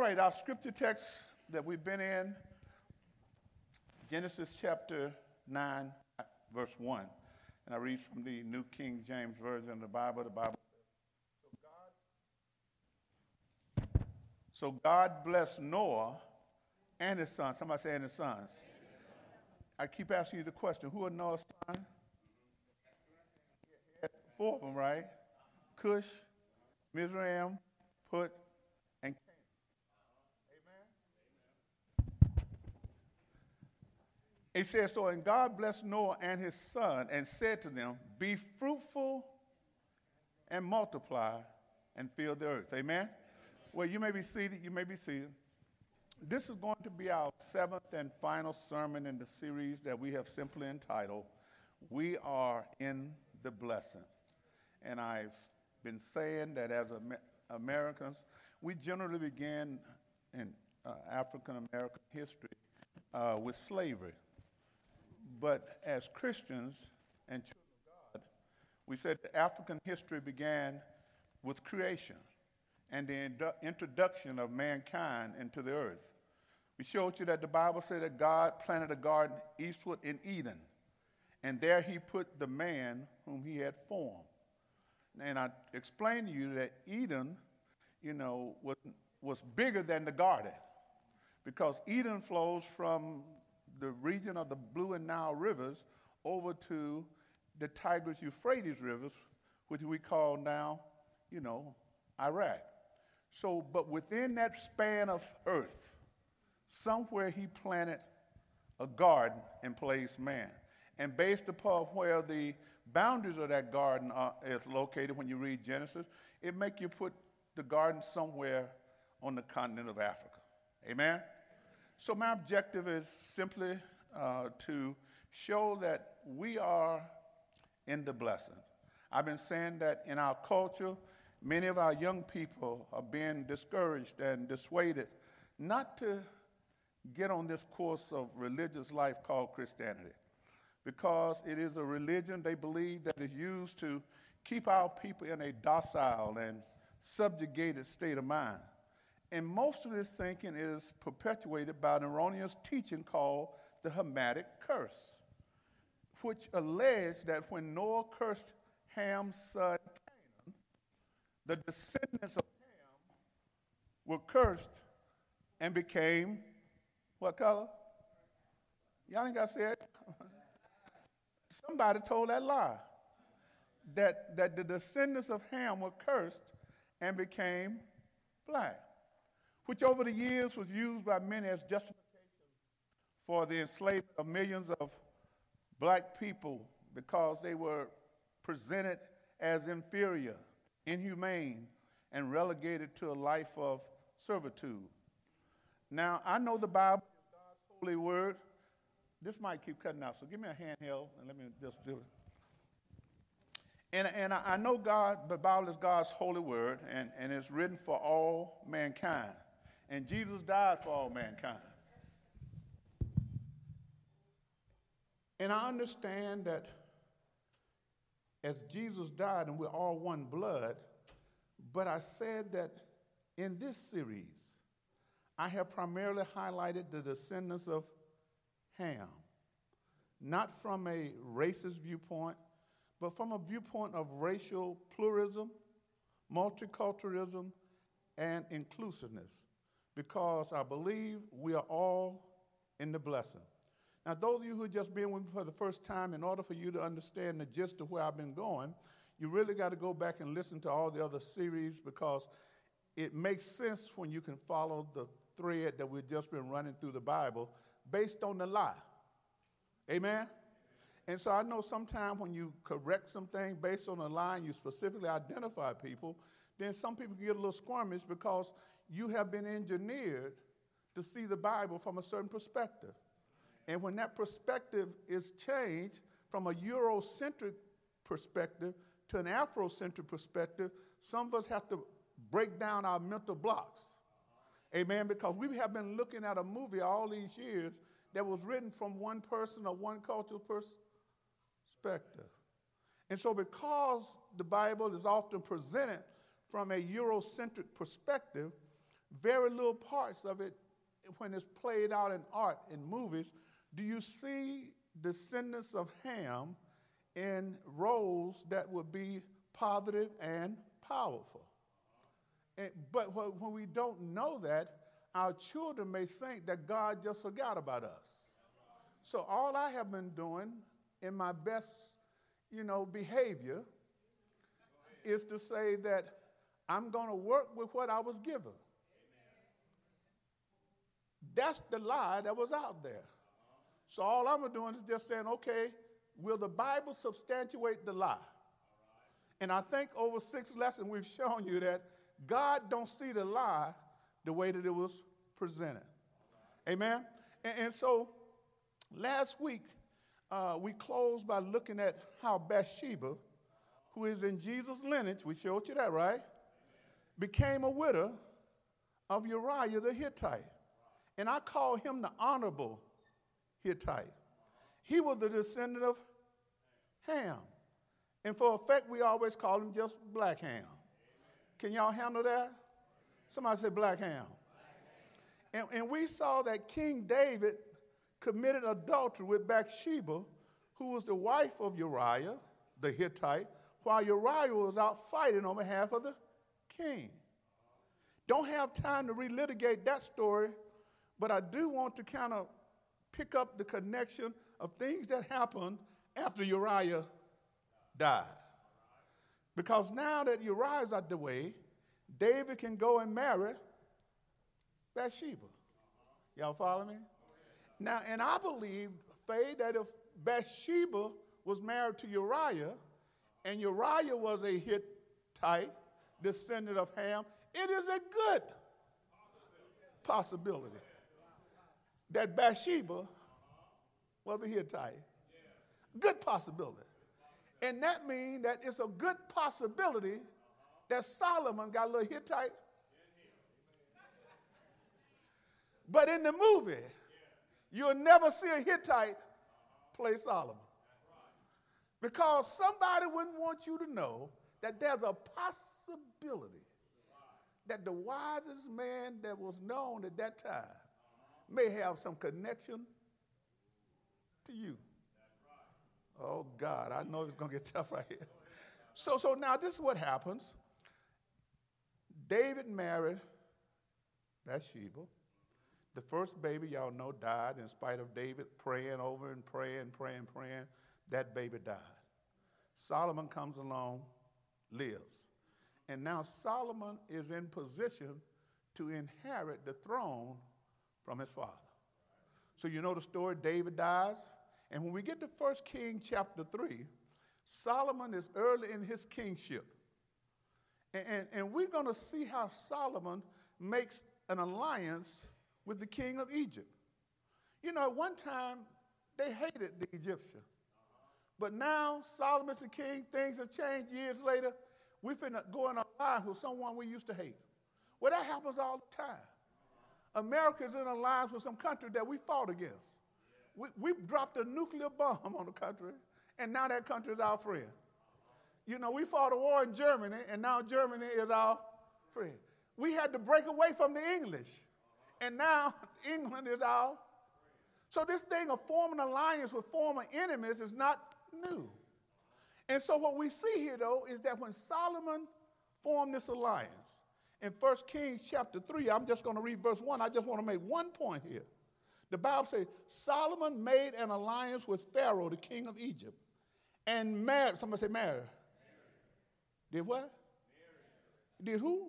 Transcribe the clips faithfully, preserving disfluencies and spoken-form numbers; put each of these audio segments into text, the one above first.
right, our scripture text that we've been in, Genesis chapter nine, verse one. And I read from the New King James Version of the Bible. The Bible says, So God, so God blessed Noah and his sons. Somebody say, and his sons. I keep asking you the question, who are Noah's sons? Four of them, right? Cush, Mizraim, Put, and Canaan. Amen? He says, so, and God blessed Noah and his son and said to them, be fruitful and multiply and fill the earth. Amen? Well, you may be seated. You may be seated. This is going to be our seventh and final sermon in the series that we have simply entitled, We Are in the Blessing. And I've been saying that as Amer- Americans, we generally begin in uh, African-American history uh, with slavery. But as Christians and children of God, we said that African history began with creation and the indu- introduction of mankind into the earth. We showed you that the Bible said that God planted a garden eastward in Eden, and there he put the man whom he had formed. And I explained to you that Eden, you know, was, was bigger than the garden, because Eden flows from the region of the Blue and Nile rivers over to the Tigris-Euphrates rivers, which we call now, you know, Iraq. So, but within that span of earth, somewhere he planted a garden and placed man. And based upon where the boundaries of that garden are, is located when you read Genesis, it make you put the garden somewhere on the continent of Africa. Amen? So my objective is simply uh, to show that we are in the blessing. I've been saying that in our culture, many of our young people are being discouraged and dissuaded not to get on this course of religious life called Christianity, because it is a religion they believe that is used to keep our people in a docile and subjugated state of mind. And most of this thinking is perpetuated by an erroneous teaching called the Hamitic curse, which alleged that when Noah cursed Ham's son Canaan, the descendants of Ham were cursed and became what color? Y'all ain't got to say it. Somebody told that lie, that, that the descendants of Ham were cursed and became black, which over the years was used by many as justification for the enslavement of millions of black people, because they were presented as inferior, inhumane, and relegated to a life of servitude. Now, I know the Bible is God's holy word. This might keep cutting out, so give me a handheld and let me just do it. And, and I, I know God, the Bible is God's holy word, and, and it's written for all mankind. And Jesus died for all mankind. And I understand that as Jesus died and we're all one blood, but I said that in this series, I have primarily highlighted the descendants of Ham, not from a racist viewpoint, but from a viewpoint of racial pluralism, multiculturalism, and inclusiveness, because I believe we are all in the blessing. Now, those of you who are just being with me for the first time, in order for you to understand the gist of where I've been going, you really got to go back and listen to all the other series, because it makes sense when you can follow the thread that we've just been running through the Bible based on the lie. Amen? And so I know sometimes when you correct something based on a lie and you specifically identify people, then some people get a little squirmish because you have been engineered to see the Bible from a certain perspective. And when that perspective is changed from a Eurocentric perspective to an Afrocentric perspective, some of us have to break down our mental blocks. Amen? Because we have been looking at a movie all these years that was written from one person or one cultural perspective. And so because the Bible is often presented from a Eurocentric perspective, very little parts of it when it's played out in art, in movies, do you see descendants of Ham in roles that would be positive and powerful. And, but when we don't know that, our children may think that God just forgot about us. So all I have been doing in my best, you know, behavior is to say that I'm going to work with what I was given. That's the lie that was out there. So all I'm doing is just saying, okay, will the Bible substantiate the lie? And I think over six lessons we've shown you that God don't see the lie the way that it was presented. Amen? And, and so last week uh, we closed by looking at how Bathsheba, who is in Jesus' lineage, we showed you that, right? Became a widow of Uriah the Hittite. And I call him the honorable Hittite. He was the descendant of Ham. And for effect, we always call him just Black Ham. Can y'all handle that? Somebody say Black Ham. And, and we saw that King David committed adultery with Bathsheba, who was the wife of Uriah the Hittite, while Uriah was out fighting on behalf of the king. Don't have time to relitigate that story, but I do want to kind of pick up the connection of things that happened after Uriah died. Because now that Uriah's out the way, David can go and marry Bathsheba. Y'all follow me? Now, and I believe, Faye, that if Bathsheba was married to Uriah, and Uriah was a Hittite, descendant of Ham, it is a good possibility that Bathsheba was a Hittite. Good possibility. And that means that it's a good possibility that Solomon got a little Hittite. But in the movie, you'll never see a Hittite play Solomon. Because somebody wouldn't want you to know that there's a possibility that the wisest man that was known at that time may have some connection to you. Oh, God, I know it's going to get tough right here. So, so now this is what happens. David married Bathsheba. The first baby, y'all know, died in spite of David praying over and praying, praying, praying. That baby died. Solomon comes along, lives. And now Solomon is in position to inherit the throne from his father. So you know the story, David dies. And when we get to First Kings chapter three, Solomon is early in his kingship. And, and, and we're going to see how Solomon makes an alliance with the king of Egypt. You know, at one time, they hated the Egyptians. But now, Solomon's the king, things have changed years later. We finna go in alliance with someone we used to hate. Well, that happens all the time. America's in alliance with some country that we fought against. We, we dropped a nuclear bomb on the country, and now that country is our friend. You know, we fought a war in Germany, and now Germany is our friend. We had to break away from the English, and now England is our. So this thing of forming an alliance with former enemies is not new. And so what we see here, though, is that when Solomon formed this alliance, in First Kings chapter three, I'm just going to read verse one. I just want to make one point here. The Bible says, Solomon made an alliance with Pharaoh, the king of Egypt, and married, somebody say married. Married. Did what? Married. Did who? Married.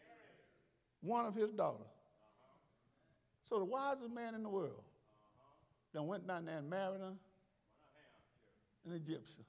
One of his daughters. Uh-huh. So the wisest man in the world uh-huh. then went down there and married her, an Egyptian.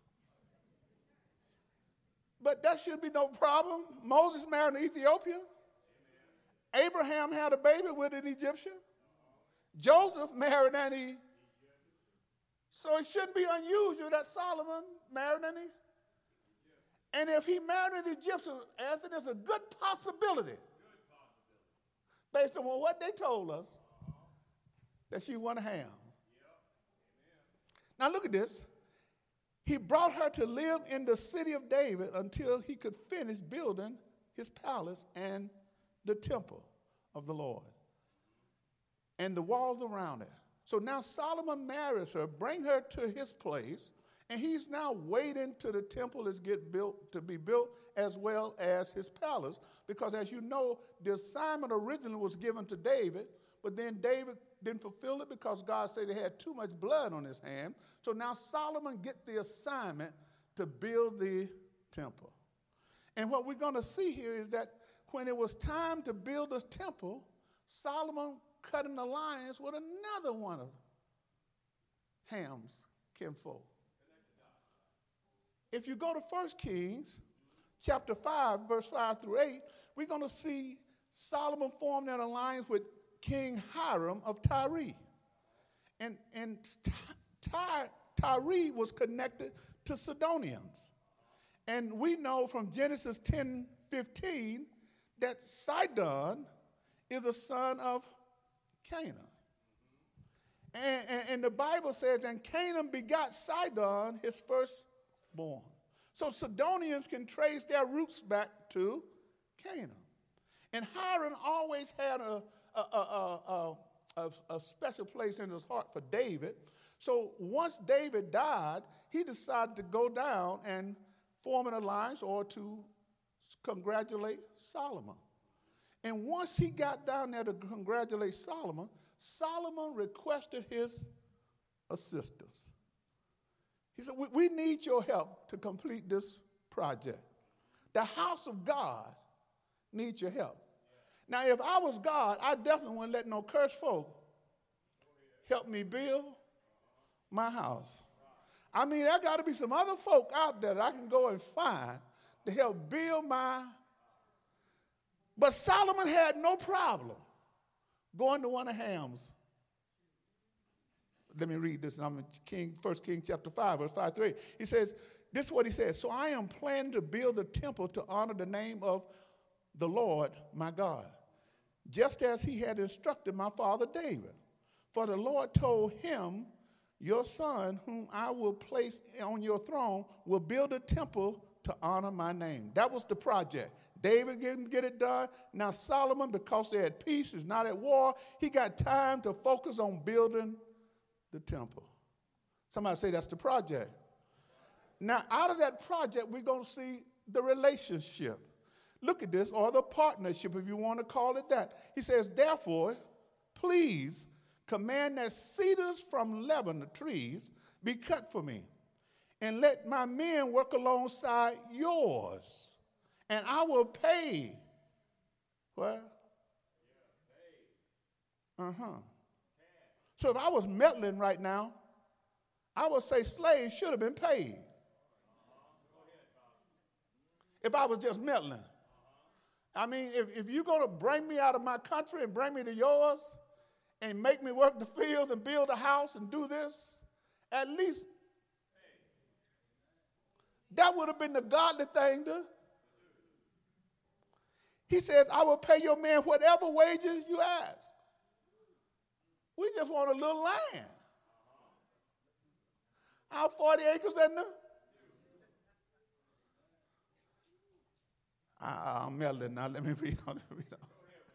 But that should be no problem. Moses married an Ethiopian. Amen. Abraham had a baby with an Egyptian. Uh-huh. Joseph married an Egyptian. So it shouldn't be unusual that Solomon married an Egyptian. And if he married an Egyptian, Anthony, it's a good possibility, good possibility, based on what they told us, uh-huh. that she wasn't Ham. Yep. Now look at this. He brought her to live in the city of David until he could finish building his palace and the temple. of the Lord and the walls around it. So now Solomon marries her, bring her to his place, and he's now waiting till the temple is get built to be built, as well as his palace. Because as you know, the assignment originally was given to David, but then David didn't fulfill it because God said he had too much blood on his hand. So now Solomon get the assignment to build the temple. And what we're going to see here is that when it was time to build the temple, Solomon cut an alliance with another one of Ham's kinfolk. If you go to First Kings chapter five, verse five through eight, we're going to see Solomon formed an alliance with King Hiram of Tyre. And, and Tyre, Tyre was connected to Sidonians. And we know from Genesis ten fifteen that Sidon is the son of Canaan. And, and, and the Bible says, and Canaan begot Sidon, his firstborn. So Sidonians can trace their roots back to Canaan. And Hiram always had a, a, a, a, a, a special place in his heart for David. So once David died, he decided to go down and form an alliance or to congratulate Solomon. And once he got down there to congratulate Solomon, Solomon requested his assistance. He said, we, we need your help to complete this project. The house of God needs your help. Now, if I was God, I definitely wouldn't let no cursed folk help me build my house. I mean, there got to be some other folk out there that I can go and find to help build my. But Solomon had no problem going to one of Ham's. Let me read this. I'm in King, First King chapter five, verse five through eight. He says, this is what he says. So I am planning to build a temple to honor the name of the Lord my God, just as he had instructed my father David. For the Lord told him, your son, whom I will place on your throne, will build a temple to honor my name. That was the project. David didn't get it done. Now Solomon, because they're at peace, is not at war, he got time to focus on building the temple. Somebody say that's the project. Now out of that project, we're going to see the relationship. Look at this, or the partnership, if you want to call it that. He says, therefore, please command that cedars from Lebanon trees be cut for me, and let my men work alongside yours, and I will pay. What? Uh-huh. So if I was meddling right now, I would say slaves should have been paid. If I was just meddling. I mean, if, if you're going to bring me out of my country and bring me to yours and make me work the field and build a house and do this, at least that would have been the godly thing to. He says, I will pay your man whatever wages you ask. We just want a little land. Our forty acres in the. I, I'm meddling now. Let me read on. Let me read on.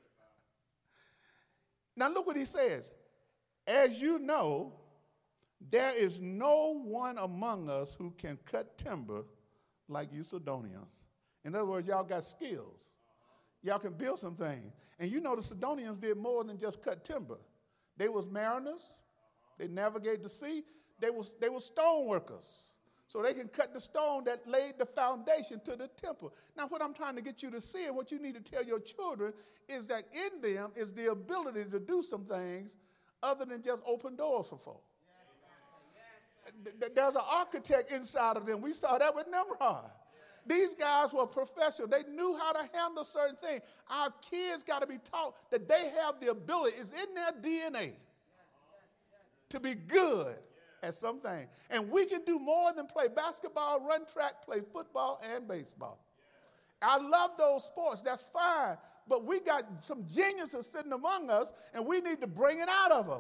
Now look what he says. As you know, there is no one among us who can cut timber like you Sidonians. In other words, y'all got skills. Y'all can build some things. And you know the Sidonians did more than just cut timber. They was mariners. They navigated the sea. They was, they were stone workers. So they can cut the stone that laid the foundation to the temple. Now what I'm trying to get you to see and what you need to tell your children is that in them is the ability to do some things other than just open doors for folk. Yes, yes. There's an architect inside of them. We saw that with Nimrod. These guys were professional. They knew how to handle certain things. Our kids got to be taught that they have the ability. It's in their D N A yes, yes, yes. to be good at something. And we can do more than play basketball, run track, play football, and baseball. I love those sports. That's fine. But we got some geniuses sitting among us, and we need to bring it out of them.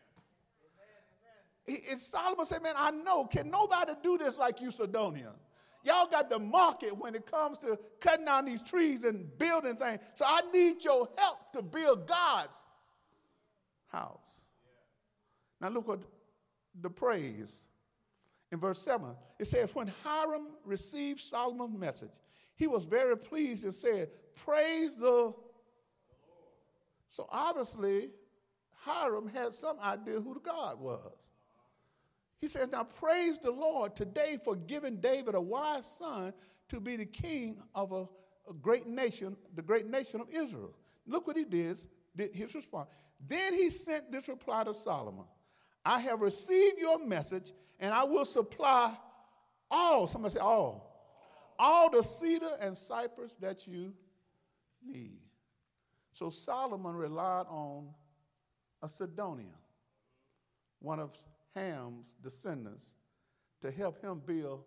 He, and Solomon said, man, I know. Can nobody do this like you, Sidonian? Y'all got the market when it comes to cutting down these trees and building things. So I need your help to build God's house. Now look what the praise in verse seven. It says, when Hiram received Solomon's message, he was very pleased and said, praise the Lord. So obviously, Hiram had some idea who the God was. He says, now praise the Lord today for giving David a wise son to be the king of a, a great nation, the great nation of Israel. Look what he did, did, his response. Then he sent this reply to Solomon. I have received your message, and I will supply all, somebody say all, all the cedar and cypress that you need. So Solomon relied on a Sidonian, one of Ham's descendants, to help him build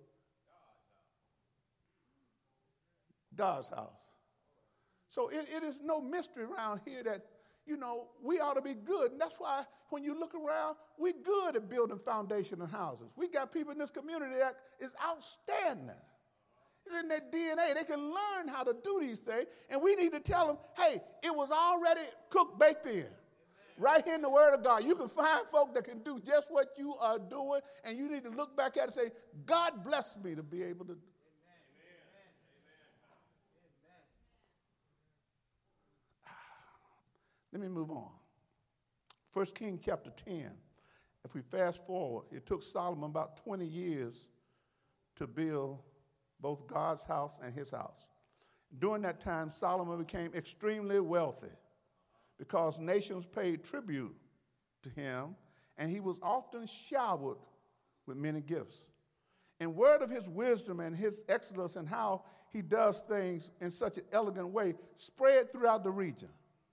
God's house. So it, it is no mystery around here that, you know, we ought to be good. And that's why when you look around, we're good at building foundation and houses. We got people in this community that is outstanding. It's in their D N A. They can learn how to do these things. And we need to tell them, hey, it was already cooked, baked in. Right here in the Word of God. You can find folk that can do just what you are doing, and you need to look back at it and say, God bless me to be able to. Amen. Let me move on. First Kings chapter ten. If we fast forward, it took Solomon about twenty years to build both God's house and his house. During that time, Solomon became extremely wealthy, because nations paid tribute to him, and he was often showered with many gifts. And word of his wisdom and his excellence and how he does things in such an elegant way spread throughout the region.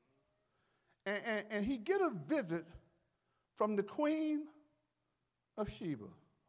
And, and, and he get a visit from the Queen of Sheba.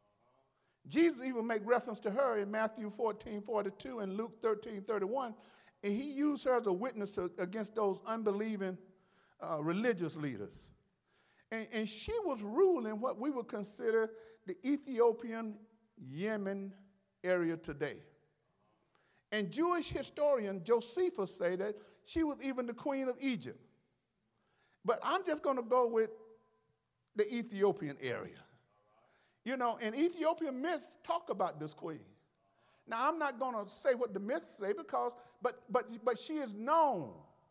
Jesus even make reference to her in Matthew fourteen forty-two and Luke thirteen thirty-one, and he used her as a witness to, against those unbelieving Uh, religious leaders. And, and she was ruling what we would consider the Ethiopian Yemen area today. And Jewish historian Josephus say that she was even the queen of Egypt. But I'm just going to go with the Ethiopian area. You know, and Ethiopian myths talk about this queen. Now, I'm not going to say what the myths say because, but but but she is known.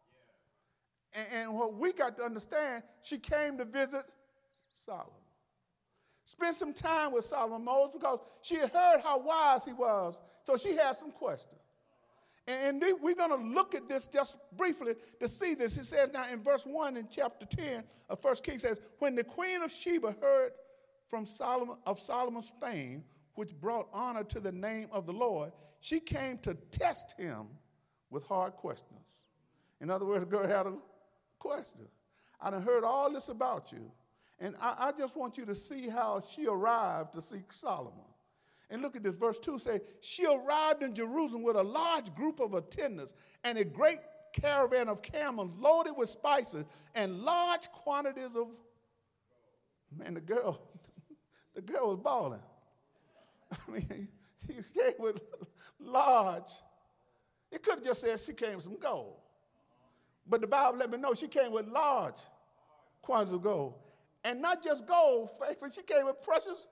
And, and what we got to understand, she came to visit Solomon. Spent some time with Solomon Moses because she had heard how wise he was. So she had some questions. And, and we're going to look at this just briefly to see this. It says now in verse one in chapter ten of First Kings, says, when the queen of Sheba heard from Solomon of Solomon's fame, which brought honor to the name of the Lord, she came to test him with hard questions. In other words, the girl had a question. I done heard all this about you, and I, I just want you to see how she arrived to seek Solomon. And look at this, verse two say, she arrived in Jerusalem with a large group of attendants and a great caravan of camels loaded with spices and large quantities of, man, the girl, the girl was balling. I mean, she came with large, it could have just said she came with some gold. But the Bible let me know she came with large quantities of gold. And not just gold, but she came with precious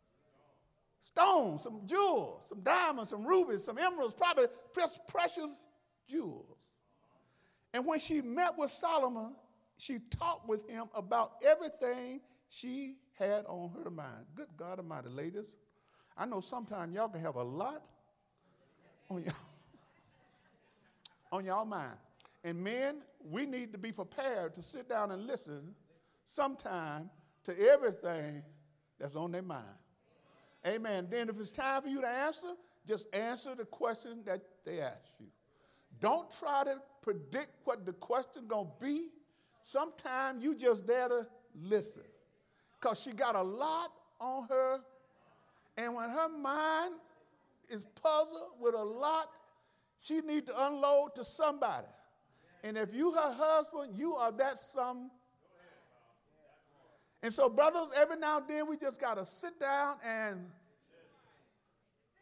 stones, some jewels, some diamonds, some rubies, some emeralds, probably precious jewels. And when she met with Solomon, she talked with him about everything she had on her mind. Good God Almighty, ladies. I know sometimes y'all can have a lot on y'all, on y'all mind. And men, we need to be prepared to sit down and listen sometime to everything that's on their mind. Amen. Then if it's time for you to answer, just answer the question that they ask you. Don't try to predict what the question going to be. Sometimes you just there to listen. Because she got a lot on her. And when her mind is puzzled with a lot, she needs to unload to somebody. And if you her husband, you are that some. And so, brothers, every now and then we just got to sit down and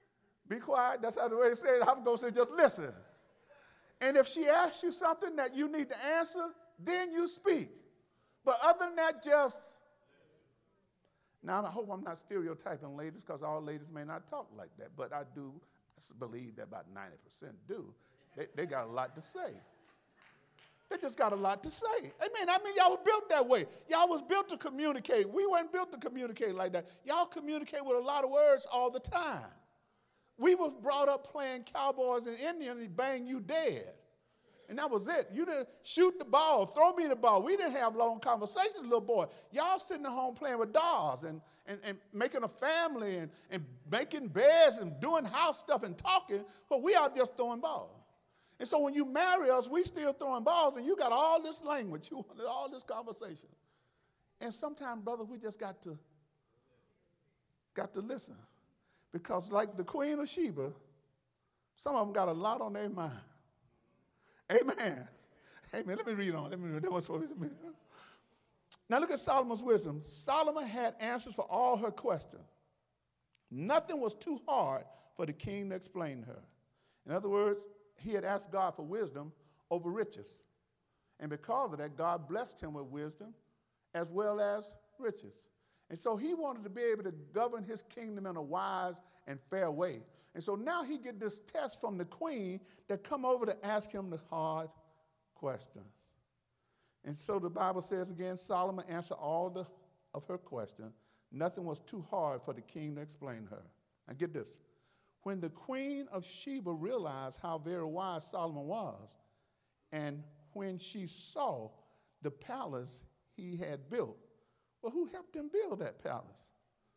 Be quiet. That's how the way to say it. I'm going to say just listen. And if she asks you something that you need to answer, then you speak. But other than that, just... Now, I hope I'm not stereotyping ladies because all ladies may not talk like that. But I do believe that about ninety percent do. They, they got a lot to say. They just got a lot to say. Amen. I mean, y'all were built that way. Y'all was built to communicate. We weren't built to communicate like that. Y'all communicate with a lot of words all the time. We was brought up playing cowboys and Indians and bang you dead. And that was it. You didn't shoot the ball, throw me the ball. We didn't have long conversations, little boy. Y'all sitting at home playing with dolls and, and, and making a family and, and making beds and doing house stuff and talking, but we are just throwing balls. And so when you marry us, we still throwing balls, and you got all this language, you wanted all this conversation. And sometimes, brother, we just got to, got to listen. Because like the Queen of Sheba, some of them got a lot on their mind. Amen. Amen. Let me read on. Let me read. That was supposed to be. Now look at Solomon's wisdom. Solomon had answers for all her questions. Nothing was too hard for the king to explain to her. In other words, he had asked God for wisdom over riches. And because of that, God blessed him with wisdom as well as riches. And so he wanted to be able to govern his kingdom in a wise and fair way. And so now he get this test from the queen that come over to ask him the hard questions. And so the Bible says again, Solomon answered all the, of her questions. Nothing was too hard for the king to explain to her. Now get this. When the queen of Sheba realized how very wise Solomon was, and when she saw the palace he had built, well, who helped him build that palace?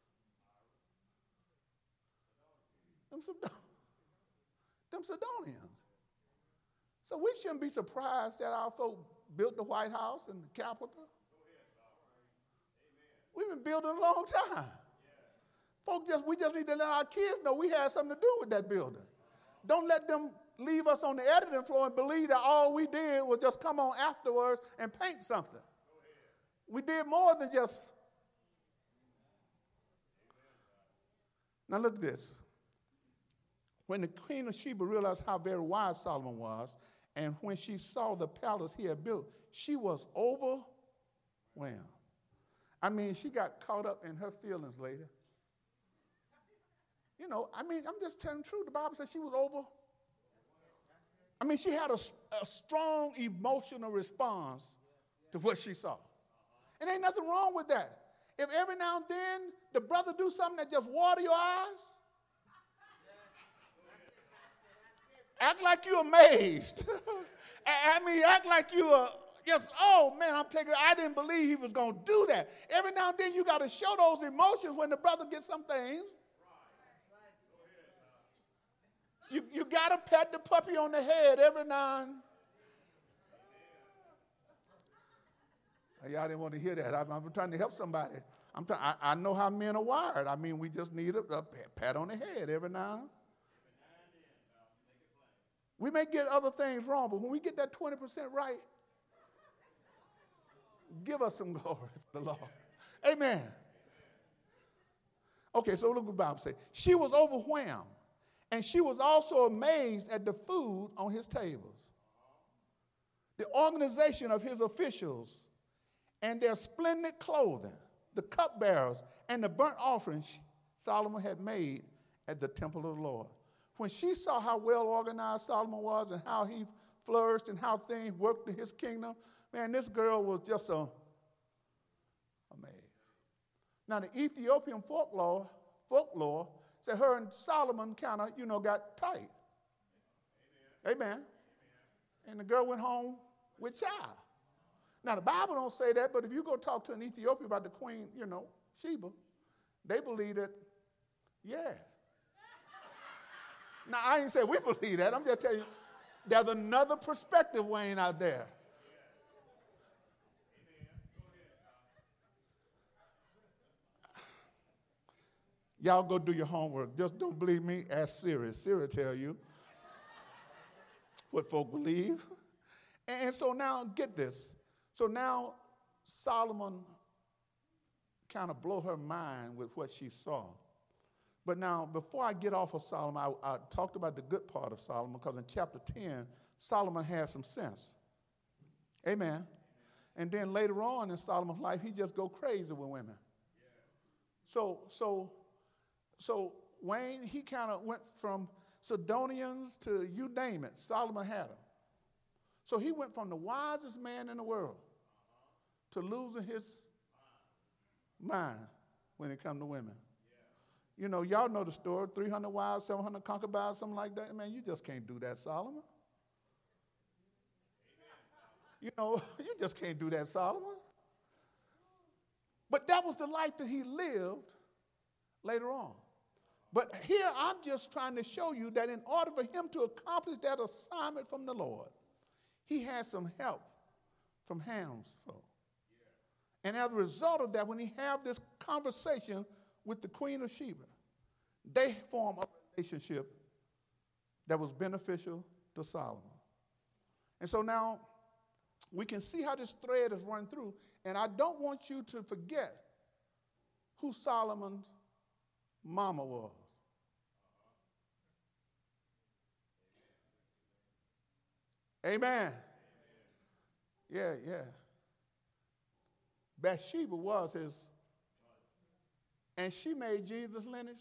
Them, Sidon- them Sidonians. So we shouldn't be surprised that our folk built the White House and the Capitol. We've been building a long time. Folk just, we just need to let our kids know we had something to do with that building. Don't let them leave us on the editing floor and believe that all we did was just come on afterwards and paint something. We did more than just. Now look at this. When the queen of Sheba realized how very wise Solomon was, and when she saw the palace he had built, she was overwhelmed. I mean, she got caught up in her feelings later. You know, I mean, I'm just telling the truth. The Bible says she was over. I mean, she had a, a strong emotional response to what she saw. And ain't nothing wrong with that. If every now and then the brother do something that just water your eyes, act like you're amazed. I mean, act like you are just, oh, man, I'm taking, I didn't believe he was going to do that. Every now and then you got to show those emotions when the brother gets some things. You, you got to pat the puppy on the head every now and then. Y'all didn't want to hear that. I'm, I'm trying to help somebody. I'm trying, I, I know how men are wired. I mean, we just need a, a pat on the head every now and then. We may get other things wrong, but when we get that twenty percent right, give us some glory for the Lord. Amen. Okay, so look what the Bible says. She was overwhelmed, and she was also amazed at the food on his tables, the organization of his officials, and their splendid clothing, the cupbearers, and the burnt offerings Solomon had made at the temple of the Lord. When she saw how well organized Solomon was and how he flourished and how things worked in his kingdom, man, this girl was just so amazed. Now, the Ethiopian folklore, folklore said her and Solomon kind of, you know, got tight. Amen. Amen. And the girl went home with child. Now, the Bible don't say that, but if you go talk to an Ethiopian about the queen, you know, Sheba, they believe that, yeah. Now, I ain't say we believe that. I'm just telling you, there's another perspective weighing out there. Y'all go do your homework. Just don't believe me. Ask Siri. Siri tell you what folk believe. And so now, get this. So now Solomon kind of blow her mind with what she saw. But now, before I get off of Solomon, I, I talked about the good part of Solomon, because in chapter ten, Solomon has some sense. Amen. And then later on in Solomon's life, he just go crazy with women. So, so, so Wayne, he kind of went from Sidonians to you name it. Solomon had them. So he went from the wisest man in the world to losing his mind when it comes to women. You know, y'all know the story, three hundred wives, seven hundred concubines, something like that. Man, you just can't do that, Solomon. You know, you just can't do that, Solomon. But that was the life that he lived later on. But here I'm just trying to show you that in order for him to accomplish that assignment from the Lord, he had some help from Ham's folk. And as a result of that, when he had this conversation with the Queen of Sheba, they formed a relationship that was beneficial to Solomon. And so now we can see how this thread is run through, and I don't want you to forget who Solomon's mama was. Amen. Yeah, yeah. Bathsheba was his, and she made Jesus' lineage.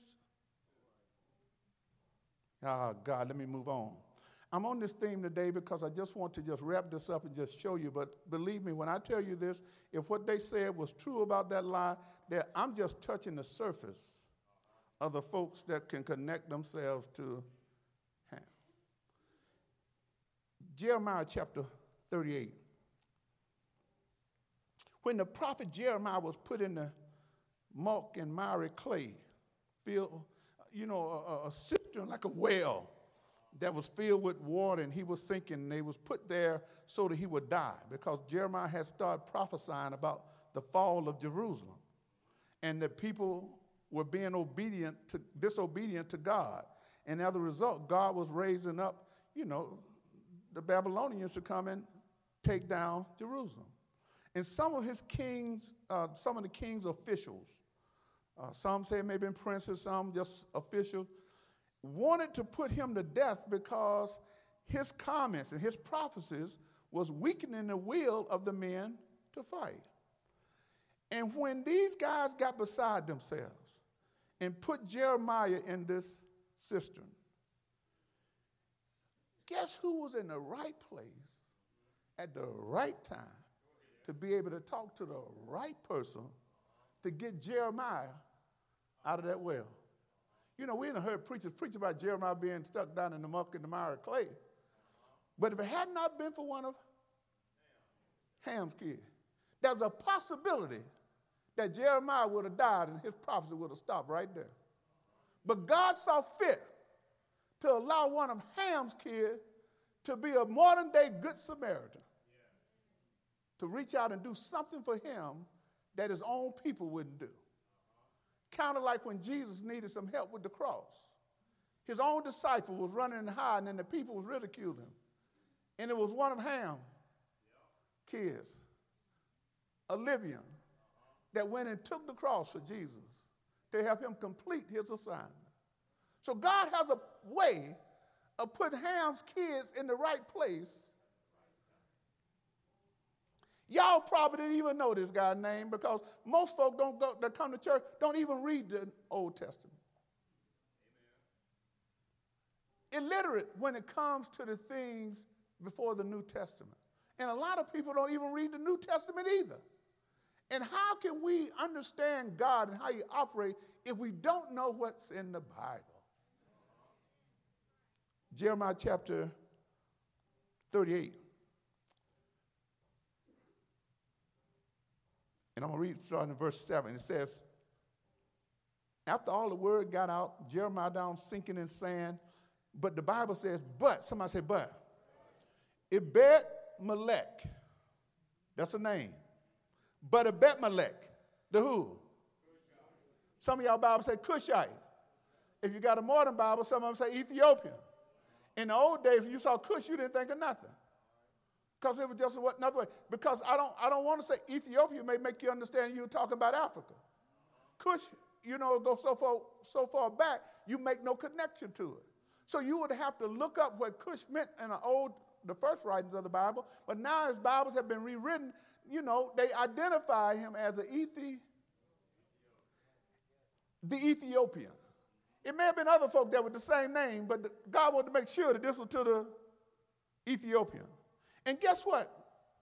Oh, God, let me move on. I'm on this theme today because I just want to just wrap this up and just show you. But believe me, when I tell you this, if what they said was true about that lie, that I'm just touching the surface of the folks that can connect themselves to Ham. Jeremiah chapter thirty-eight. When the prophet Jeremiah was put in the muck and miry clay, filled, you know, a, a cistern like a well that was filled with water, and he was sinking, and they was put there so that he would die, because Jeremiah had started prophesying about the fall of Jerusalem, and that people were being obedient to, disobedient to God. And as a result, God was raising up, you know, the Babylonians to come and take down Jerusalem. And some of his kings, uh, some of the king's officials, uh, some say it may have been princes, some just officials, wanted to put him to death because his comments and his prophecies was weakening the will of the men to fight. And when these guys got beside themselves and put Jeremiah in this cistern, guess who was in the right place at the right time to be able to talk to the right person to get Jeremiah out of that well? You know, we done heard preachers preach about Jeremiah being stuck down in the muck and the mire of clay. But if it had not been for one of Ham's kids, there's a possibility that Jeremiah would have died and his prophecy would have stopped right there. But God saw fit to allow one of Ham's kids to be a modern-day Good Samaritan, to reach out and do something for him that his own people wouldn't do. Kind of like when Jesus needed some help with the cross. His own disciple was running and hiding, and the people was ridiculing him. And it was one of Ham's kids, a Libyan, that went and took the cross for Jesus to help him complete his assignment. So God has a way of putting Ham's kids in the right place. Y'all probably didn't even know this guy's name, because most folk don't go, that come to church don't even read the Old Testament. Amen. Illiterate when it comes to the things before the New Testament. And a lot of people don't even read the New Testament either. And how can we understand God and how he operates if we don't know what's in the Bible? Jeremiah chapter thirty-eight. And I'm going to read starting in verse seven. It says, after all the word got out, Jeremiah down sinking in sand. But the Bible says, but, somebody say but. Ebed-Melech, that's a name. But Ebed-Melech, the who? Some of y'all Bible say Cushite. If you got a modern Bible, some of them say Ethiopian. In the old days, if you saw Cush, you didn't think of nothing. Because it was just another way. Because I don't, I don't want to say Ethiopia may make you understand you were talking about Africa. Cush you know, go so far, so far back, you make no connection to it. So you would have to look up what Cush meant in the old, the first writings of the Bible. But now as Bibles have been rewritten, you know, they identify him as an Ethi, the Ethiopian. It may have been other folk that were the same name, but God wanted to make sure that this was to the Ethiopian. And guess what,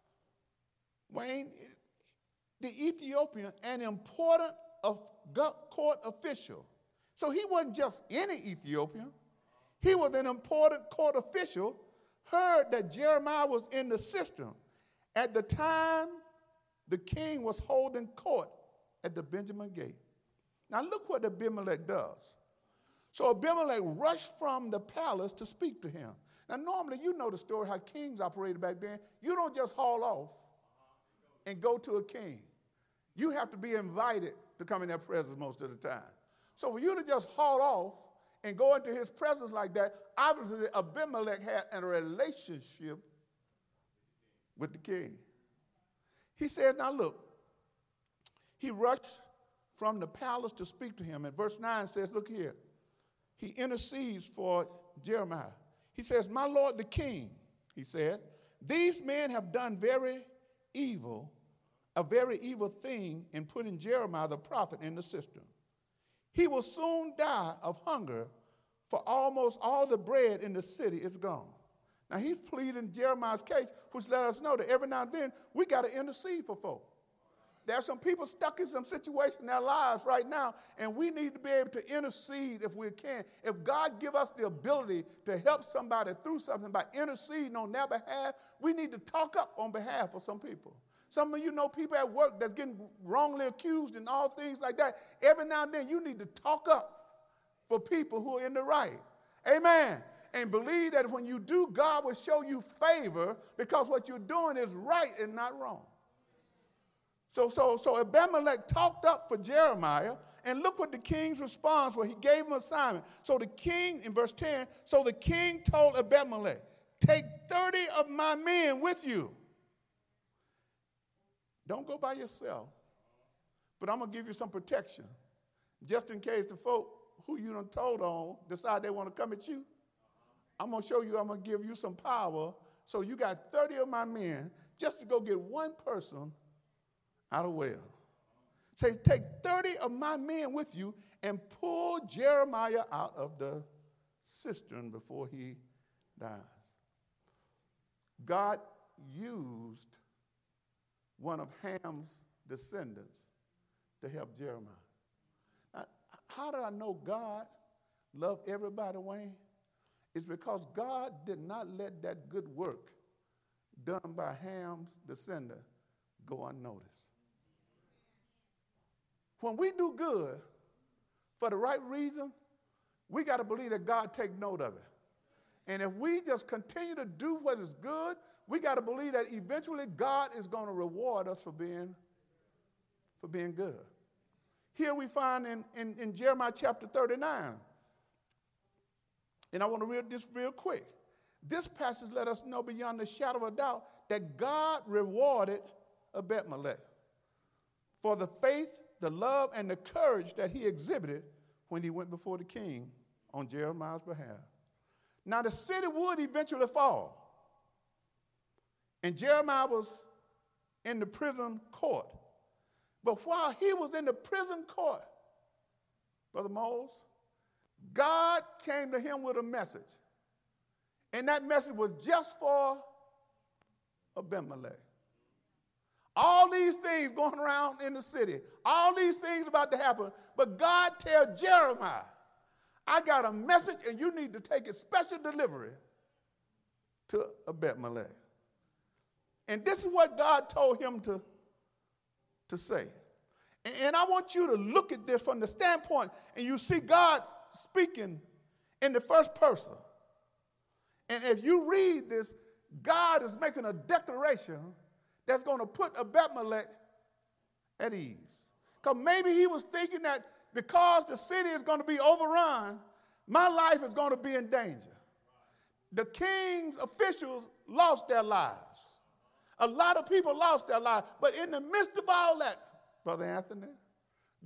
Wayne? The Ethiopian, an important of court official. So he wasn't just any Ethiopian. He was an important court official, heard that Jeremiah was in the system at the time the king was holding court at the Benjamin Gate. Now look what Abimelech does. So Abimelech rushed from the palace to speak to him. Now normally, you know the story how kings operated back then. You don't just haul off and go to a king. You have to be invited to come in their presence most of the time. So for you to just haul off and go into his presence like that, obviously Abimelech had a relationship with the king. He said, now look, he rushed from the palace to speak to him. And verse nine says, look here, he intercedes for Jeremiah. He says, my lord the king, he said, these men have done very evil, a very evil thing in putting Jeremiah the prophet in the cistern. He will soon die of hunger, for almost all the bread in the city is gone. Now he's pleading Jeremiah's case, which let us know that every now and then we got to intercede for folk. There are some people stuck in some situation in their lives right now, and we need to be able to intercede if we can. If God give us the ability to help somebody through something by interceding on their behalf, we need to talk up on behalf of some people. Some of you know people at work that's getting wrongly accused and all things like that. Every now and then you need to talk up for people who are in the right. Amen. And believe that when you do, God will show you favor because what you're doing is right and not wrong. So, so, so Abimelech talked up for Jeremiah, and look what the king's response was. He gave him assignment. So the king, in verse ten, so the king told Abimelech, take thirty of my men with you. Don't go by yourself, but I'm going to give you some protection. Just in case the folk who you done told on decide they want to come at you, I'm going to show you, I'm going to give you some power. So you got thirty of my men just to go get one person out of well. Say, take thirty of my men with you and pull Jeremiah out of the cistern before he dies. God used one of Ham's descendants to help Jeremiah. Now, how did I know God loved everybody, Wayne? It's because God did not let that good work done by Ham's descendant go unnoticed. When we do good for the right reason, we got to believe that God take note of it. And if we just continue to do what is good, we got to believe that eventually God is going to reward us for being, for being good. Here we find in, in, in Jeremiah chapter thirty-nine, and I want to read this real quick. This passage let us know beyond the shadow of a doubt that God rewarded Abimelech for the faith, the love, and the courage that he exhibited when he went before the king on Jeremiah's behalf. Now the city would eventually fall, and Jeremiah was in the prison court. But while he was in the prison court, Brother Moles, God came to him with a message. And that message was just for Abimelech. All these things going around in the city, all these things about to happen, but God tells Jeremiah, I got a message and you need to take a special delivery to Abimelech. And this is what God told him to, to say. And, and I want you to look at this from the standpoint, and you see God speaking in the first person. And if you read this, God is making a declaration that's going to put Abimelech at ease. Because maybe he was thinking that because the city is going to be overrun, my life is going to be in danger. The king's officials lost their lives. A lot of people lost their lives. But in the midst of all that, Brother Anthony,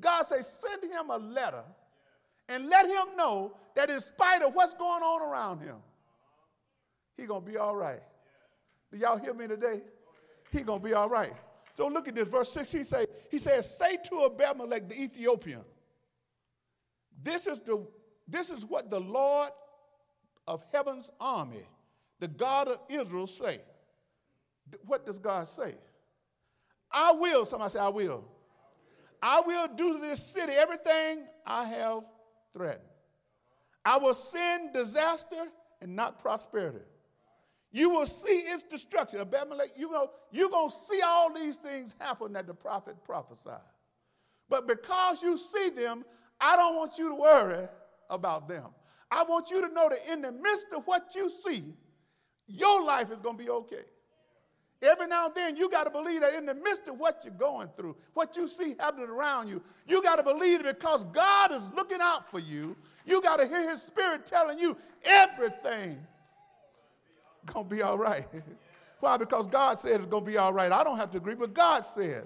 God says, send him a letter and let him know that in spite of what's going on around him, he's going to be all right. Do y'all hear me today? He's going to be all right. So look at this, verse six, he, say, he says, say to Abimelech the Ethiopian, this is, the, this is what the Lord of heaven's army, the God of Israel, say. What does God say? I will, somebody say, I will. I will do to this city everything I have threatened. I will send disaster and not prosperity. You will see its destruction. Abimelech, you know, you're going to see all these things happen that the prophet prophesied. But because you see them, I don't want you to worry about them. I want you to know that in the midst of what you see, your life is going to be okay. Every now and then, you got to believe that in the midst of what you're going through, what you see happening around you, you got to believe it because God is looking out for you. You got to hear his spirit telling you everything going to be all right. Why? Because God said it's going to be all right. I don't have to agree, but God said.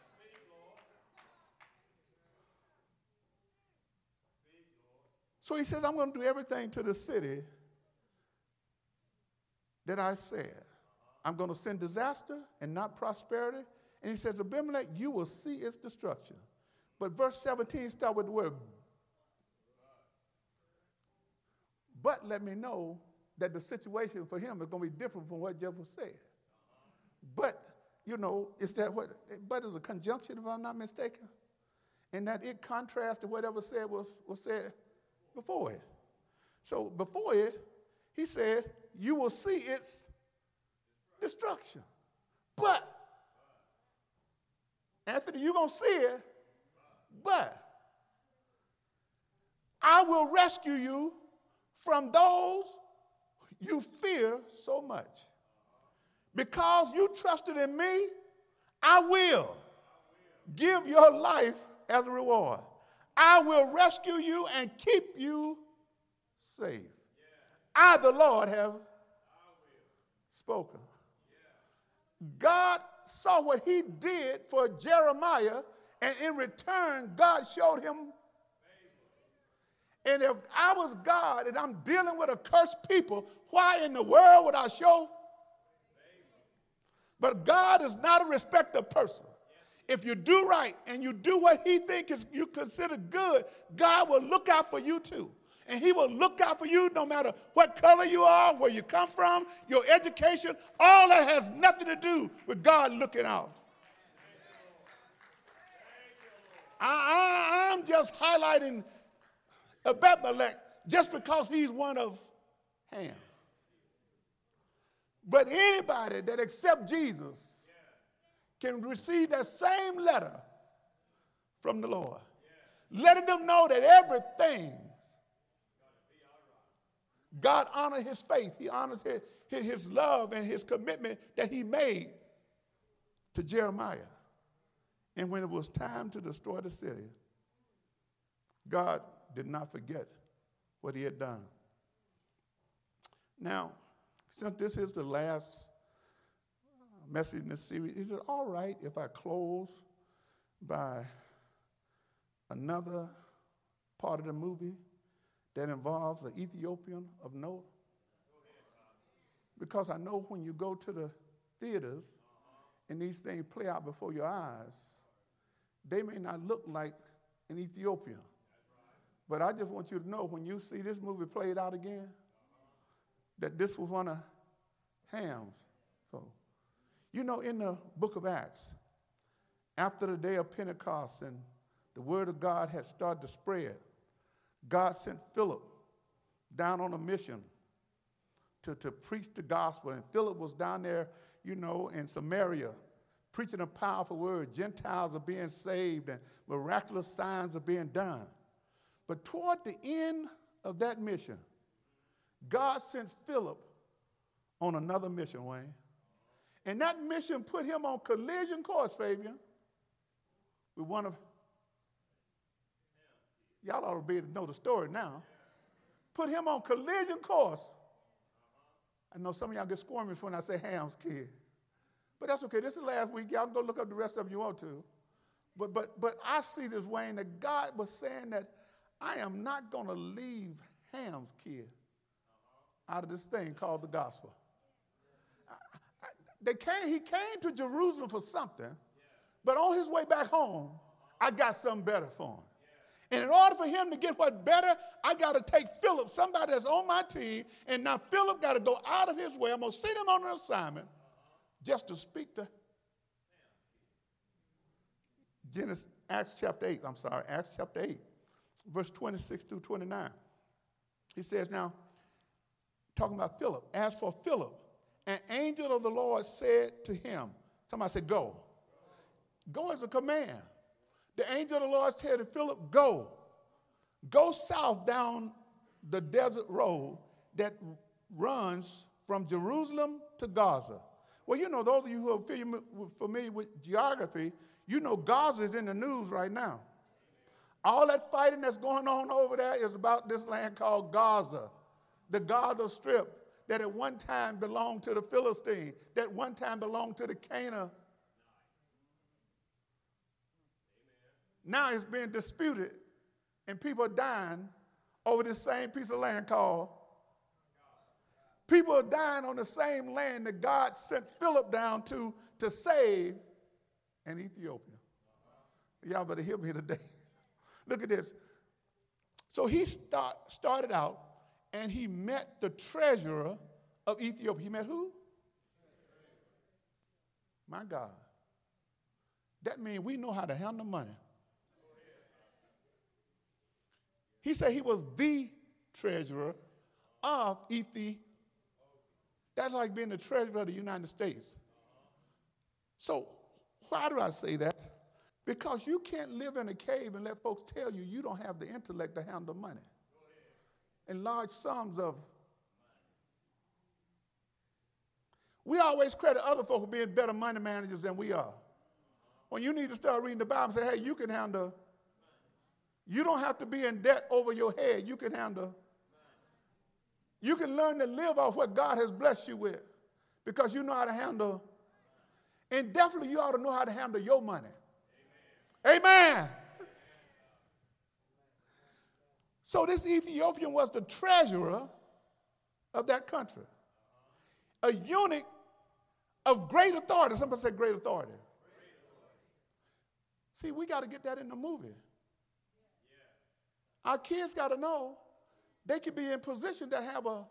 So he says, I'm going to do everything to the city that I said. I'm going to send disaster and not prosperity. And he says, Abimelech, you will see its destruction. But verse seventeen starts with the word, but let me know that the situation for him is going to be different from what Jeff said. But, you know, is that what, but is a conjunction, if I'm not mistaken, and that it contrasts to whatever said was, was said before it. So before it, he said, you will see its destruction. But, Anthony, you're going to see it, but I will rescue you from those you fear so much. Because you trusted in me, I will give your life as a reward. I will rescue you and keep you safe. I, the Lord, have spoken. God saw what he did for Jeremiah, and in return, God showed him. And if I was God and I'm dealing with a cursed people, why in the world would I show? But God is not a respecter of person. If you do right and you do what he thinks you consider good, God will look out for you too. And he will look out for you no matter what color you are, where you come from, your education. All that has nothing to do with God looking out. I, I, I'm just highlighting Abimelech just because he's one of Ham. But anybody that accepts Jesus can receive that same letter from the Lord, letting them know that everything, God honors his faith. He honors his, his, his love and his commitment that he made to Jeremiah. And when it was time to destroy the city, God did not forget what he had done. Now, since this is the last message in this series, is it all right if I close by another part of the movie that involves an Ethiopian of note? Because I know when you go to the theaters and these things play out before your eyes, they may not look like an Ethiopian. But I just want you to know, when you see this movie played out again, that this was one of Ham's. So, you know, in the book of Acts, after the day of Pentecost and the word of God had started to spread, God sent Philip down on a mission to, to preach the gospel. And Philip was down there, you know, in Samaria, preaching a powerful word. Gentiles are being saved and miraculous signs are being done. But toward the end of that mission, God sent Philip on another mission, Wayne. And that mission put him on collision course, Fabian, with one of, y'all ought to be able to know the story now. Put him on collision course. I know some of y'all get squirmish when I say Ham's kid. But that's okay. This is the last week. Y'all can go look up the rest of them you want to. But, but, but I see this, Wayne, that God was saying that I am not going to leave Ham's kid out of this thing called the gospel. I, I, they came, he came to Jerusalem for something, but on his way back home, I got something better for him. And in order for him to get what better, I got to take Philip, somebody that's on my team, and now Philip got to go out of his way. I'm going to send him on an assignment just to speak to Genesis, Acts chapter eight, I'm sorry, Acts chapter eight, verse twenty-six through twenty-nine. He says now, talking about Philip, as for Philip, an angel of the Lord said to him, somebody said, go. Go is a command. The angel of the Lord said to Philip, go. Go south down the desert road that runs from Jerusalem to Gaza. Well, you know, those of you who are familiar with geography, you know Gaza is in the news right now. All that fighting that's going on over there is about this land called Gaza, the Gaza Strip that at one time belonged to the Philistines, that one time belonged to the Canaanites. Now it's being disputed, and people are dying over this same piece of land called. People are dying on the same land that God sent Philip down to to save in Ethiopia. Y'all better hear me today. Look at this. So he start, started out, and he met the treasurer of Ethiopia. He met who? My God. That means we know how to handle money. He said he was the treasurer of Ethiopia. That's like being the treasurer of the United States. So why do I say that? Because you can't live in a cave and let folks tell you you don't have the intellect to handle money. And large sums of. We always credit other folk for being better money managers than we are. When you need to start reading the Bible and say, hey, you can handle. You don't have to be in debt over your head. You can handle. You can learn to live off what God has blessed you with because you know how to handle. And definitely you ought to know how to handle your money. Amen. Amen. So this Ethiopian was the treasurer of that country. A eunuch of great authority. Somebody say great authority. See, we got to get that in the movie. Our kids got to know they can be in position that have a.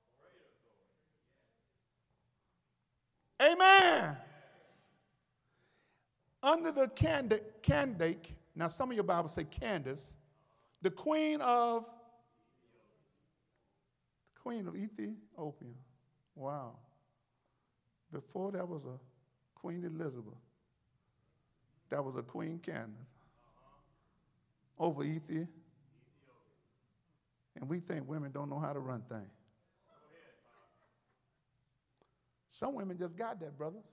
Amen. Under the Candake, now some of your Bibles say Candace, the queen of, the queen of Ethiopia. Wow. Before that was a Queen Elizabeth. That was a Queen Candace. Over Ethiopia. And we think women don't know how to run things. Some women just got that, brothers.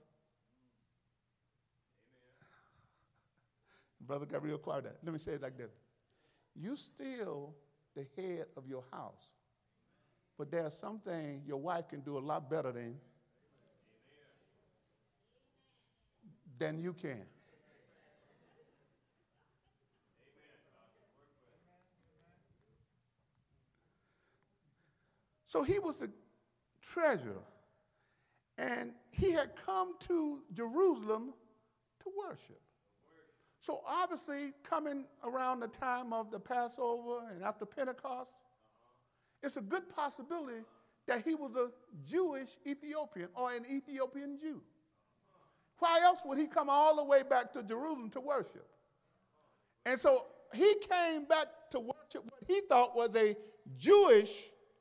Brother got real quiet. That. Let me say it like this. You still the head of your house, but there are some things your wife can do a lot better than, than you can. So he was the treasurer, and he had come to Jerusalem to worship. So obviously, coming around the time of the Passover and after Pentecost, it's a good possibility that he was a Jewish Ethiopian or an Ethiopian Jew. Why else would he come all the way back to Jerusalem to worship? And so he came back to worship what he thought was a Jewish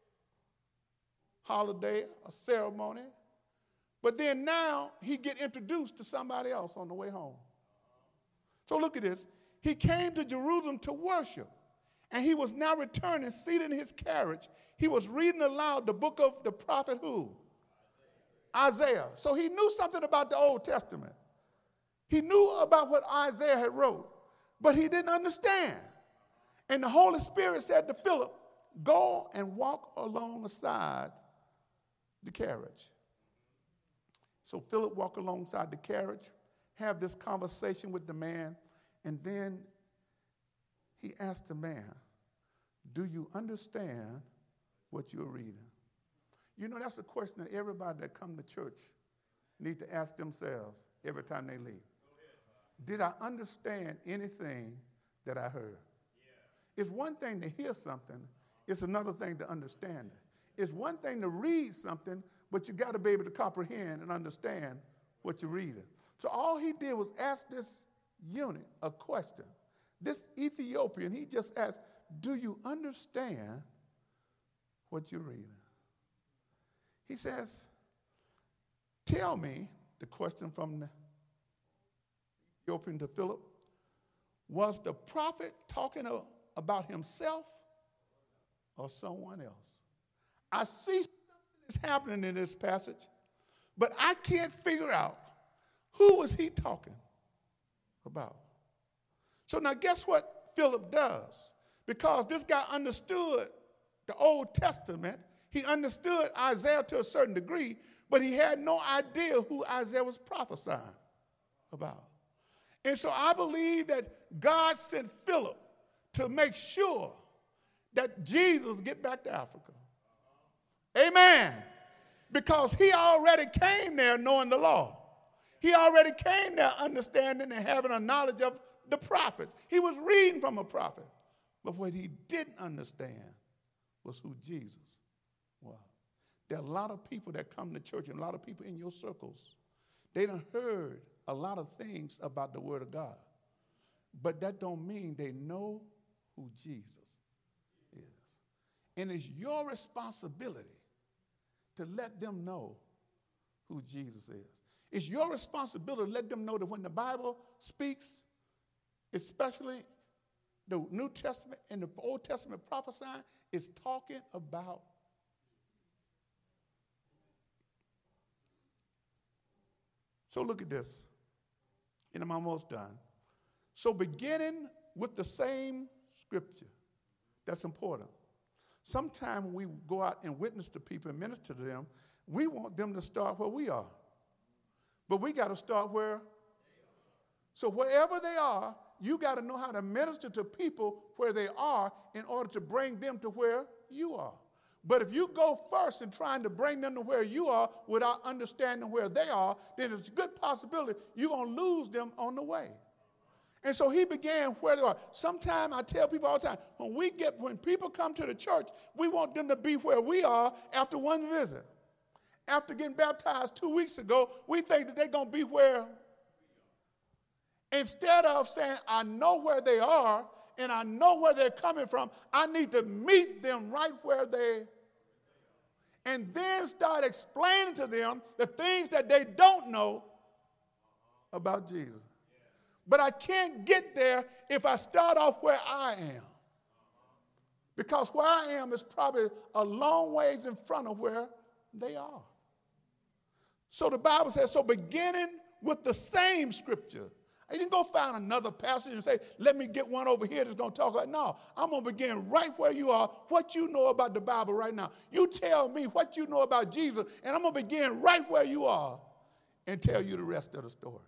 holiday, a ceremony. But then now he get introduced to somebody else on the way home. So look at this. He came to Jerusalem to worship, and he was now returning, seated in his carriage. He was reading aloud the book of the prophet who? Isaiah. So he knew something about the Old Testament. He knew about what Isaiah had wrote, but he didn't understand. And the Holy Spirit said to Philip, go and walk alongside the carriage. So Philip walked alongside the carriage, have this conversation with the man, And then he asked the man, do you understand what you're reading? You know, that's a question that everybody that come to church need to ask themselves every time they leave. Did I understand anything that I heard? Yeah. It's one thing to hear something. It's another thing to understand it. It's one thing to read something, but you got to be able to comprehend and understand what you're reading. So all he did was ask this eunuch a question. This Ethiopian, he just asked, do you understand what you're reading? He says, tell me, the question from the Ethiopian to Philip, was the prophet talking about himself or someone else? I see something is happening in this passage, but I can't figure out who was he talking about. So now guess what Philip does? Because this guy understood the Old Testament, he understood Isaiah to a certain degree, but he had no idea who Isaiah was prophesying about. And so I believe that God sent Philip to make sure that Jesus get back to Africa. Amen. Because he already came there knowing the law. He already came there understanding and having a knowledge of the prophets. He was reading from a prophet. But what he didn't understand was who Jesus was. There are a lot of people that come to church and a lot of people in your circles. They done heard a lot of things about the Word of God. But that don't mean they know who Jesus is. And it's your responsibility to let them know who Jesus is. It's your responsibility to let them know that when the Bible speaks, especially the New Testament and the Old Testament prophesying, is talking about So look at this, and I'm almost done. So beginning with the same scripture, that's important. Sometimes when we go out and witness to people and minister to them, we want them to start where we are. But we got to start where? So wherever they are, you got to know how to minister to people where they are in order to bring them to where you are. But if you go first in trying to bring them to where you are without understanding where they are, then it's a good possibility you're going to lose them on the way. And so he began where they are. Sometimes I tell people all the time, when we get, when people come to the church, we want them to be where we are after one visit. After getting baptized two weeks ago, we think that they're going to be where. Instead of saying, I know where they are and I know where they're coming from, I need to meet them right where they are. And then start explaining to them the things that they don't know about Jesus. But I can't get there if I start off where I am. Because where I am is probably a long ways in front of where they are. So the Bible says, so beginning with the same scripture. I didn't go find another passage and say, let me get one over here that's going to talk about. No, I'm going to begin right where you are, what you know about the Bible right now. You tell me what you know about Jesus, and I'm going to begin right where you are and tell you the rest of the story.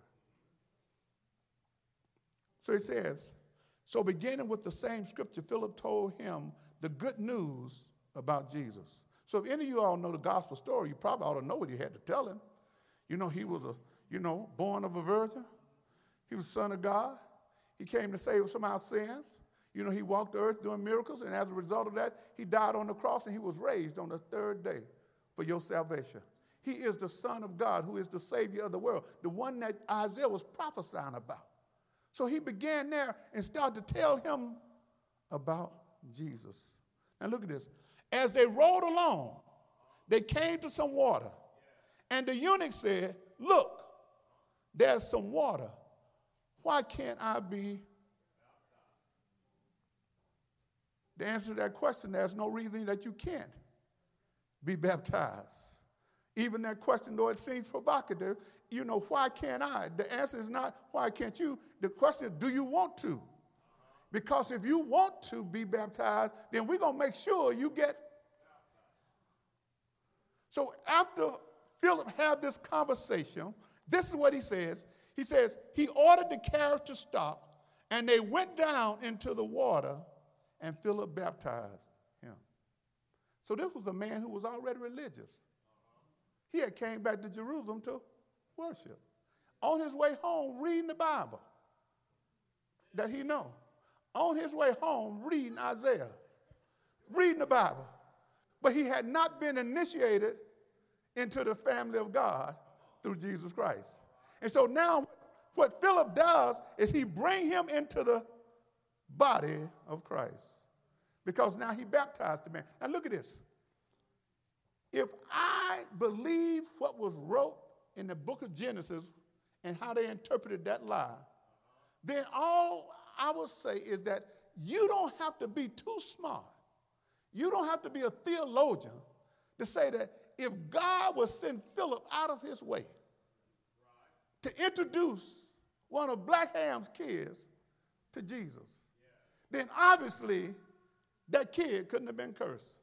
So it says, so beginning with the same scripture, Philip told him the good news about Jesus. So if any of you all know the gospel story, you probably ought to know what he had to tell him. You know, he was a, you know, born of a virgin. He was the Son of God. He came to save us from our sins. You know, he walked the earth doing miracles, and as a result of that, he died on the cross, and he was raised on the third day for your salvation. He is the Son of God, who is the Savior of the world, the one that Isaiah was prophesying about. So he began there and started to tell him about Jesus. Now look at this. As they rode along, they came to some water, and the eunuch said, look, there's some water. Why can't I be? The answer to that question, there's no reason that you can't be baptized. Even that question, though it seems provocative, you know, why can't I? The answer is not, why can't you? The question is, do you want to? Because if you want to be baptized, then we're going to make sure you get. So after Philip had this conversation, this is what he says. He says, he ordered the carriage to stop, And they went down into the water, and Philip baptized him. So this was a man who was already religious. He had came back to Jerusalem to worship. On his way home, reading the Bible that he know. On his way home, reading Isaiah, reading the Bible. But he had not been initiated into the family of God through Jesus Christ. And so now what Philip does is he bring him into the body of Christ. Because now he baptized the man. Now look at this. If I believe what was wrote in the book of Genesis and how they interpreted that lie, then all I will say is that you don't have to be too smart. You don't have to be a theologian to say that if God would send Philip out of his way to introduce one of Black Ham's kids to Jesus, then obviously that kid couldn't have been cursed.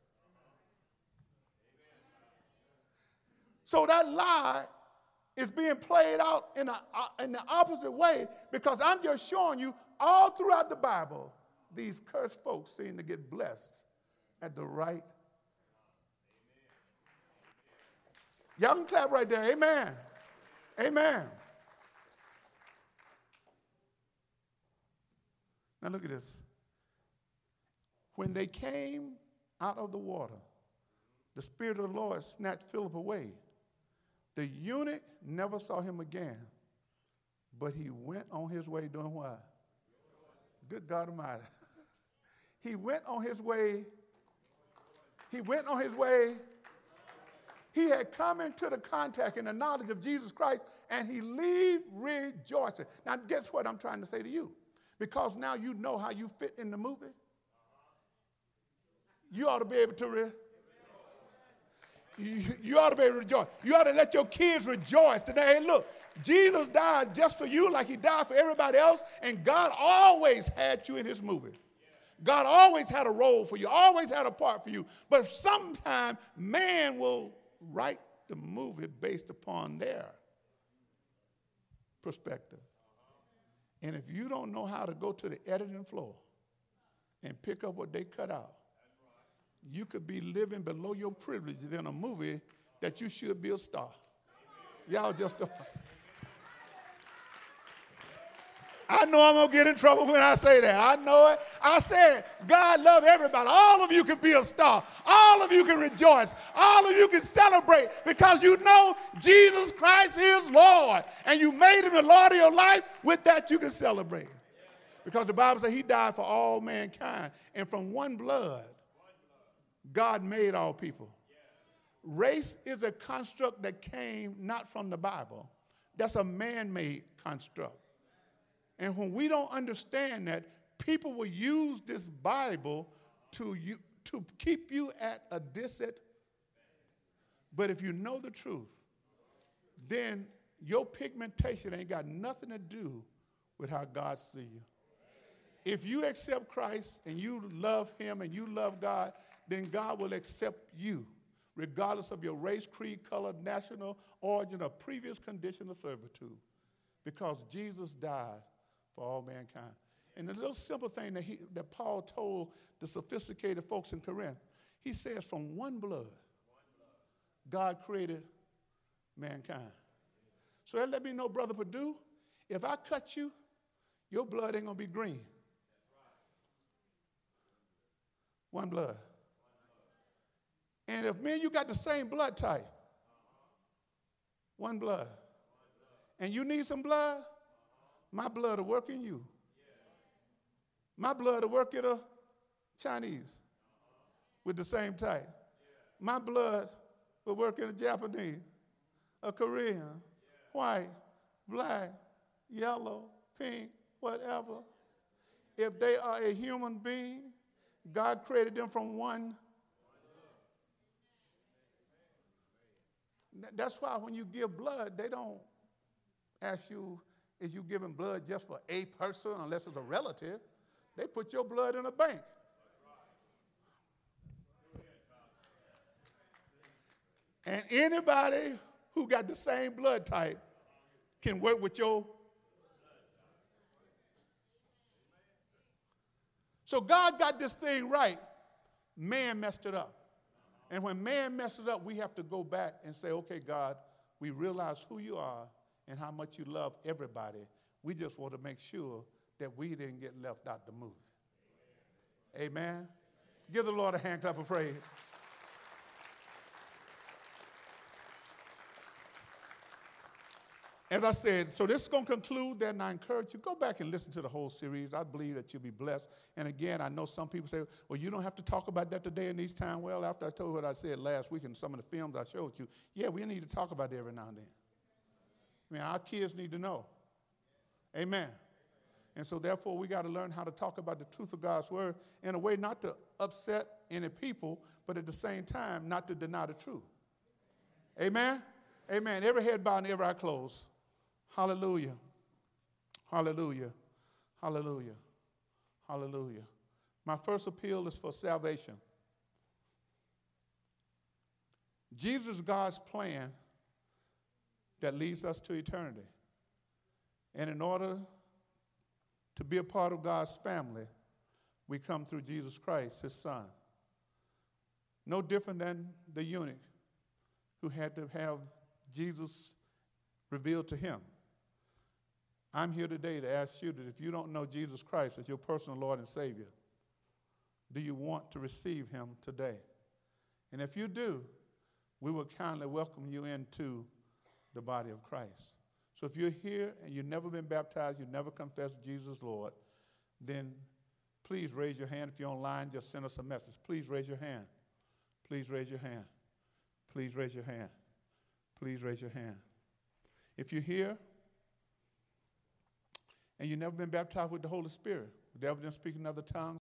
So that lie is being played out in, a, uh, in the opposite way, because I'm just showing you all throughout the Bible, these cursed folks seem to get blessed at the right. Y'all can clap right there. Amen. Amen. Now look at this. When they came out of the water, the Spirit of the Lord snatched Philip away. The eunuch never saw him again, but he went on his way doing what? Good God Almighty. He went on his way. He went on his way. He had come into the contact and the knowledge of Jesus Christ, and he leave rejoicing. Now, guess what I'm trying to say to you? Because now you know how you fit in the movie. You ought to be able to re- you, you ought to be able to rejoice. You ought to let your kids rejoice today. Hey, look, Jesus died just for you like he died for everybody else, and God always had you in his movie. God always had a role for you, always had a part for you. But sometimes man will write the movie based upon their perspective. And if you don't know how to go to the editing floor and pick up what they cut out, you could be living below your privileges in a movie that you should be a star. Y'all just don't. I know I'm going to get in trouble when I say that. I know it. I said, God love everybody. All of you can be a star. All of you can rejoice. All of you can celebrate because you know Jesus Christ is Lord. And you made him the Lord of your life. With that, you can celebrate. Because the Bible says he died for all mankind. And from one blood, God made all people. Race is a construct that came not from the Bible. That's a man-made construct. And when we don't understand that, people will use this Bible to, you, to keep you at a disadvantage. But if you know the truth, then your pigmentation ain't got nothing to do with how God sees you. If you accept Christ and you love him and you love God, then God will accept you, regardless of your race, creed, color, national origin, or previous condition of servitude, because Jesus died for all mankind. And the little simple thing that, he, that Paul told the sophisticated folks in Corinth, he says, from one blood, God created mankind. So that let me know, Brother Perdue, if I cut you, your blood ain't going to be green. One blood. And if me and you got the same blood type, one blood, and you need some blood, my blood will work in you. My blood will work in a Chinese with the same type. My blood will work in a Japanese, a Korean, white, black, yellow, pink, whatever. If they are a human being, God created them from one. That's why when you give blood, they don't ask you, is you giving blood just for a person unless it's a relative? They put your blood in a bank. And anybody who got the same blood type can work with your. So God got this thing right. Man messed it up. And when man messes it up, we have to go back and say, okay, God, we realize who you are and how much you love everybody. We just want to make sure that we didn't get left out the movie. Amen. Give the Lord a hand clap of praise. As I said, so this is going to conclude that, and I encourage you, go back and listen to the whole series. I believe that you'll be blessed. And again, I know some people say, well, you don't have to talk about that today in these times. Well, after I told you what I said last week in some of the films I showed you, yeah, we need to talk about it every now and then. I mean, our kids need to know. Amen. And so therefore, we got to learn how to talk about the truth of God's word in a way not to upset any people, but at the same time, not to deny the truth. Amen? Amen. Every head bowed and every eye closed. Hallelujah. Hallelujah. Hallelujah. Hallelujah. My first appeal is for salvation. Jesus is God's plan that leads us to eternity. And in order to be a part of God's family, we come through Jesus Christ, his son. No different than the eunuch who had to have Jesus revealed to him. I'm here today to ask you that if you don't know Jesus Christ as your personal Lord and Savior, do you want to receive him today? And if you do, we will kindly welcome you into the body of Christ. So if you're here and you've never been baptized, you've never confessed Jesus Lord, then please raise your hand. If you're online, just send us a message. Please raise your hand. Please raise your hand. Please raise your hand. Please raise your hand. If you're here and you've never been baptized with the Holy Spirit, the devil didn't speak in other tongues,